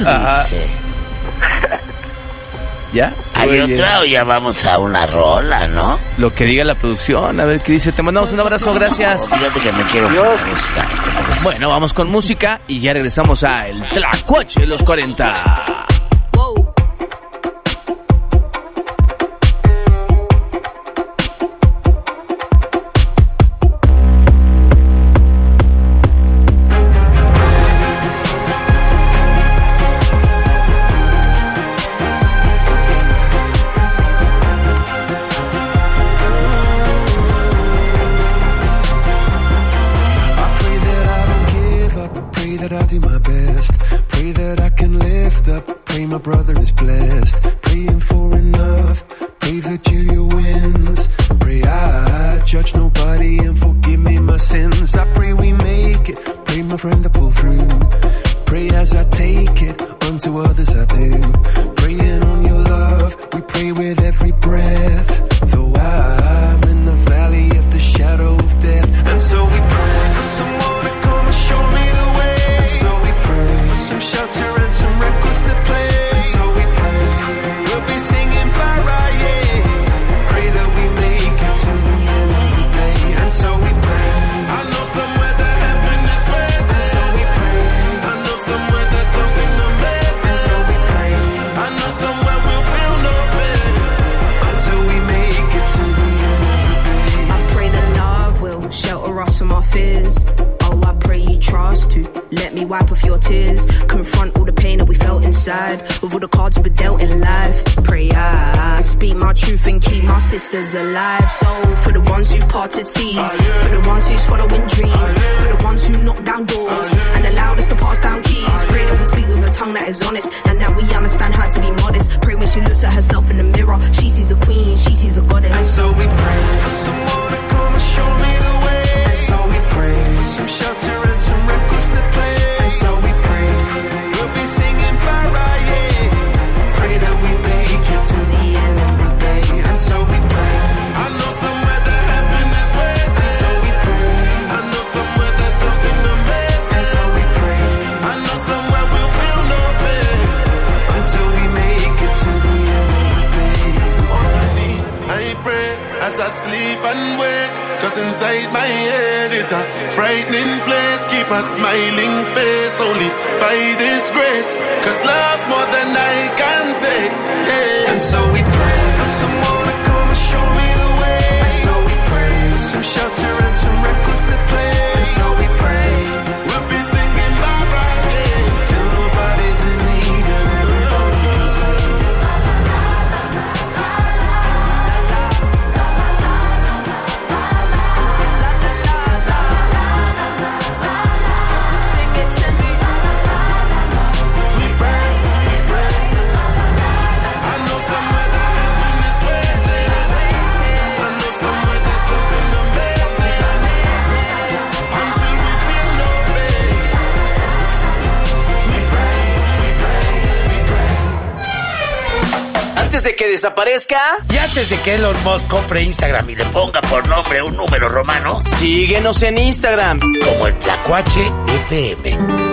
Ajá. ¿Ya? ¿Hay otra o ya vamos a una rola, no? Lo que diga la producción, a ver qué dice. Te mandamos un abrazo, gracias. Fíjate que me quiero música. Bueno, vamos con música y ya regresamos a El Tlacuache de los 40. My brother is blessed, praying for enough. Pray Virginia wins. Pray I judge nobody and forgive me my sins. I pray we make it. Pray my friend I pull through. Pray as I take it, unto others I do. Praying on your love, we pray with every breath. Though I'm in the valley of the shadow of death, and so we pray for someone to come and show me the way. And so we pray for some shelter and some records to play. Let me wipe off your tears, confront all the pain that we felt inside, with all the cards we've been dealt in life. Pray I speak my truth and keep my sisters alive. So for the ones who parted seas, for the ones who's following dreams, for the ones who knock down doors and allowed us to pass down keys. Pray that we speak with a tongue that is honest, and that we understand how to be modest. Pray when she looks at herself in the mirror, she sees a queen, she sees a goddess. And so we pray for someone to come and show me the way. And so we pray for some shelter and some records to play. And so we pray we'll be singing Friday. Pray that we make it to the end of the day. And so we pray. I know somewhere that happiness waits. And so we pray. I know somewhere there's something amazing. And so we pray. I know somewhere we'll feel no pain until we make it to the end of the day. Underneath, I pray as I sleep and wake. Cause inside my head it's a frightening place. Keep a smiling face only by this grace. Cause love's more than I can take, yeah. And so we pray for someone to come and show me the way. And so we pray for some shelter and some records to play. And so we pray we'll be singing bye Friday till nobody's in need and everybody can sing. Antes de que desaparezca y antes de que Elon Musk compre Instagram y le ponga por nombre un número romano, síguenos en Instagram como El Tlacuache FM.